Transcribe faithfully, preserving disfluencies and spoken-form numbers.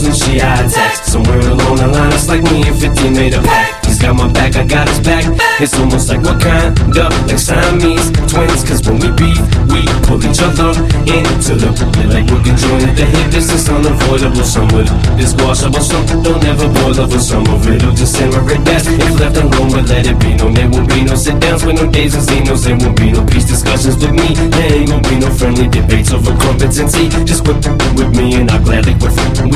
and she high attacks. Somewhere along the line, it's like me and fifty made a pact. He's got my back, I got his back. It's almost like we're kinda like Siamese twins, cause when we beef, we pull each other into the pool. Like we're conjoined at the hip, this is unavoidable. Some would is washable, some don't ever boil over. Some of it'll just simmer it best if left alone, but let it be known. There won't be no sit downs with no days and zenos. There won't be no peace discussions with me. There ain't gonna be no friendly debates over crumpets and tea. Just quit with me and I'll gladly quit.